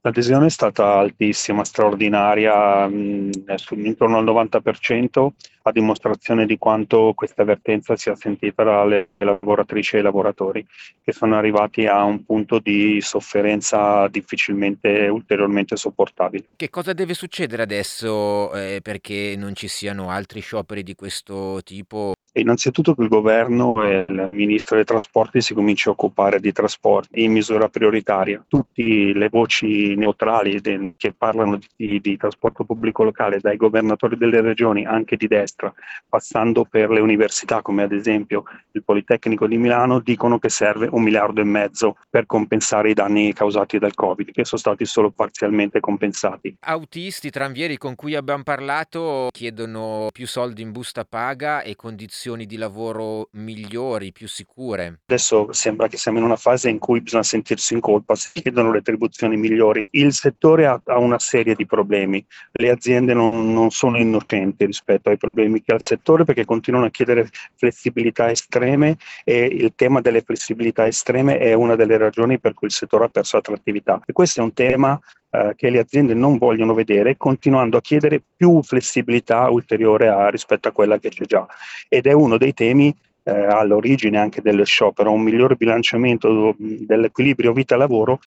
L'adesione è stata altissima, straordinaria, intorno al 90%, a dimostrazione di quanto questa vertenza sia sentita dalle lavoratrici e i lavoratori, che sono arrivati a un punto di sofferenza difficilmente ulteriormente sopportabile. Che cosa deve succedere adesso, perché non ci siano altri scioperi di questo tipo? E innanzitutto che il governo e il ministro dei trasporti si cominci a occupare di trasporti in misura prioritaria. Tutte le voci neutrali che parlano di trasporto pubblico locale, dai governatori delle regioni, anche di destra, passando per le università come ad esempio il Politecnico di Milano, dicono che serve 1,5 miliardi per compensare i danni causati dal Covid, che sono stati solo parzialmente compensati. Autisti, tranvieri con cui abbiam parlato chiedono più soldi in busta paga e condizioni di lavoro migliori, più sicure. Adesso sembra che siamo in una fase in cui bisogna sentirsi in colpa, si chiedono retribuzioni migliori. Il settore ha una serie di problemi, le aziende non sono innocenti rispetto ai problemi che ha il settore perché continuano a chiedere flessibilità estreme e il tema delle flessibilità estreme è una delle ragioni per cui il settore ha perso attrattività. E questo è un tema che le aziende non vogliono vedere, continuando a chiedere più flessibilità ulteriore rispetto a quella che c'è già. Ed è uno dei temi all'origine anche dello sciopero, un migliore bilanciamento dell'equilibrio vita-lavoro